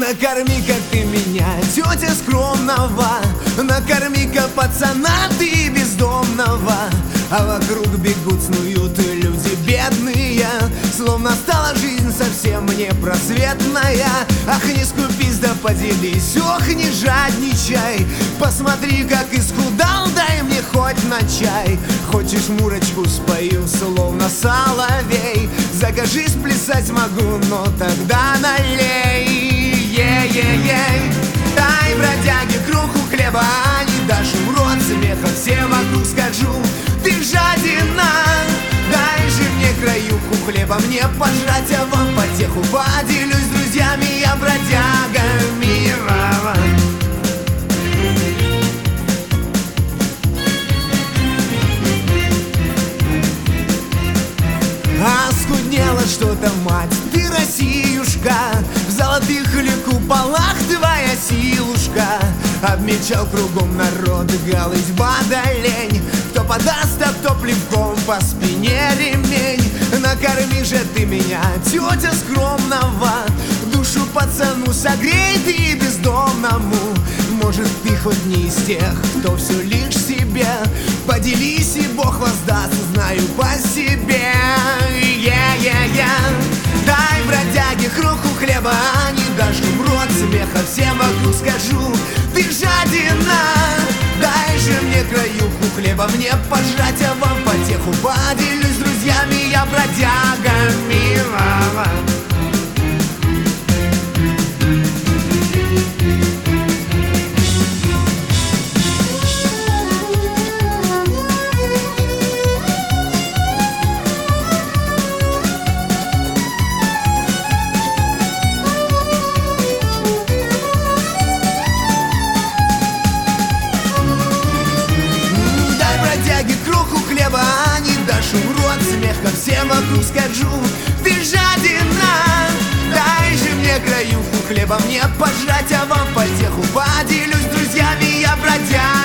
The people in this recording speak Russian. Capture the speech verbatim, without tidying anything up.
Накорми-ка ты меня, тетя скромного, накорми-ка пацана ты бездомного. А вокруг бегут, снуют люди бедные, словно стала жизнь совсем непросветная. Ах, не скупись, да поделись, ох, не жадничай. Посмотри, как исхудал, дай мне хоть на чай. Хочешь, мурочку спою, словно соловей? Закажи, сплясать могу, но тогда налей. Е-е-ей. Дай, бродяге, круху хлеба, а не дашь в рот смеха, всем вокруг скажу: ты жадина. Дай же мне краюху хлеба, мне пожрать, а вам потеху. Поделюсь с друзьями, я бродяга мира. Оскуднела что-то, мать ты, Россиюшка, в золотых ли куполах твоя силушка. Обмечал кругом народ, галыть бадолень, кто подаст, а кто плевком по спине ремень. Накорми же ты меня, тетя скромного, душу пацану согрей ты бездомному. Может, ты хоть не из тех, кто все лишь себе, поделись, и Бог воздаст, знаю по себе. Е-е-е. Дай, бродяге, кроху хлеба, а не дашь в рот смеха, всем вокруг скажу: ты жадина. Дай же мне краюху хлеба, мне пожрать, а вам потеху. Поделюсь с друзьями, я бродяга мира. А не дашь в рот смеха, всем вокруг скажу: ты жадина. Дай же мне краюху хлеба, мне пожрать, а вам потеху. Поделюсь с друзьями, я бродяга.